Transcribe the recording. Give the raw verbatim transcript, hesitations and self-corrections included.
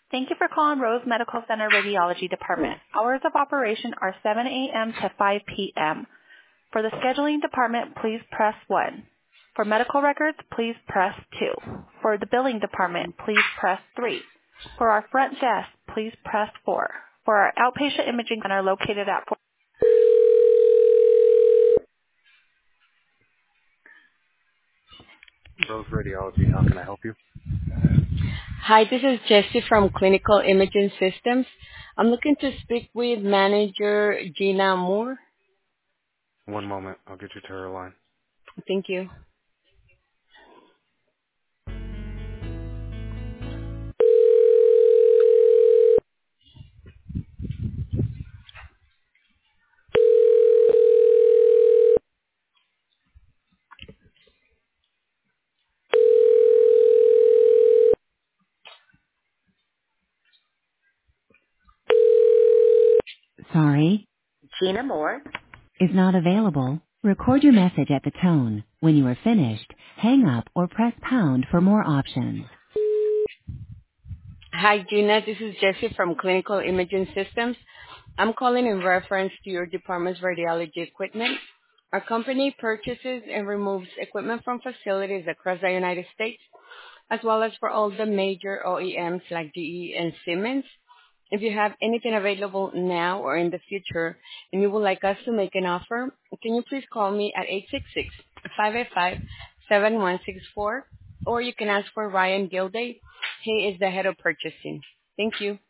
Thank you for calling Rose Medical Center Radiology Department. Hours of operation are seven a.m. to five p.m. For the scheduling department, please press one. For medical records, please press two. For the billing department, please press three. For our front desk, please press four. For our outpatient imaging center located at four. Rose Radiology, how can I help you? Hi, this is Jessie from Clinical Imaging Systems. I'm looking to speak with manager Gina Moore. One moment, I'll get you to her line. Thank you. Sorry, Gina Moore. is not available. Record your message at the tone. When you are finished, hang up or press pound for more options. Hi, Gina. This is Jessie from Clinical Imaging Systems. I'm calling in reference to your department's radiology equipment. Our company purchases and removes equipment from facilities across the United States, as well as for all the major O E Ms like G E and Siemens. If you have anything available now or in the future and you would like us to make an offer, can you please call me at eight six six, five eight five, seven one six four, or you can ask for Ryan Gilday. He is the head of purchasing. Thank you.